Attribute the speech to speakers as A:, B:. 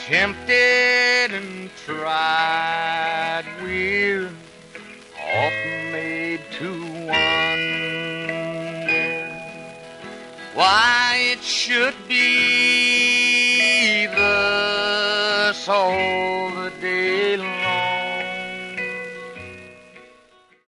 A: Tempted and tried, we're often made to wonder why it should be thus all the day.